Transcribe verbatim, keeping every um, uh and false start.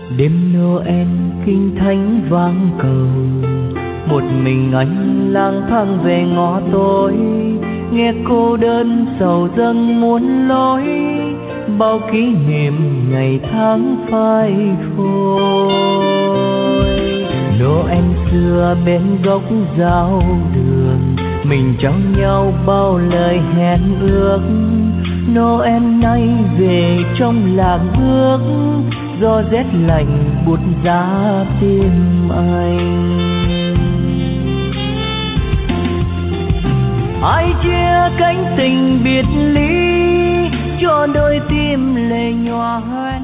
Đêm Noel kinh thánh vang cầu, một mình anh lang thang về ngõ tối, nghe cô đơn sầu dâng muôn lối, bao kỷ niệm ngày tháng phai phôi. Noel xưa bên góc giao đường, mình trao nhau bao lời hẹn ước. Noel nay về trong làng bước, gió rét lạnh buốt giá tim anh. Ai chia cánh tình biệt ly, cho đôi tim lệ nhòa.